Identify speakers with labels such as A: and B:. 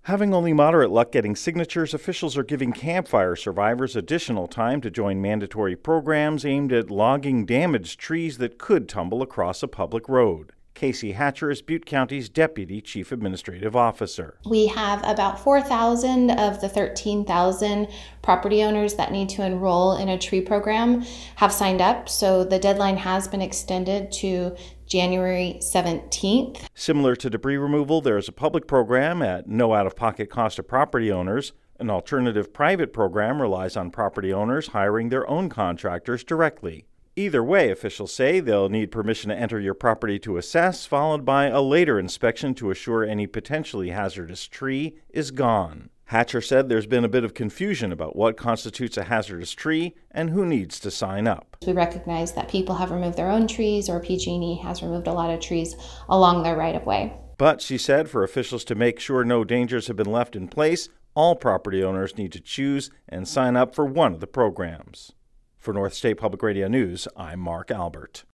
A: Having only moderate luck getting signatures, officials are giving campfire survivors additional time to join mandatory programs aimed at logging damaged trees that could tumble across a public road. Casey Hatcher is Butte County's Deputy Chief Administrative Officer.
B: We have about 4,000 of the 13,000 property owners that need to enroll in a tree program have signed up, so the deadline has been extended to January 17th.
A: Similar to debris removal, there is a public program at no out-of-pocket cost to property owners. An alternative private program relies on property owners hiring their own contractors directly. Either way, officials say they'll need permission to enter your property to assess, followed by a later inspection to assure any potentially hazardous tree is gone. Hatcher said there's been a bit of confusion about what constitutes a hazardous tree and who needs to sign up.
B: We recognize that people have removed their own trees, or PG&E has removed a lot of trees along their right-of-way.
A: But, she said, for officials to make sure no dangers have been left in place, all property owners need to choose and sign up for one of the programs. For North State Public Radio News, I'm Mark Albert.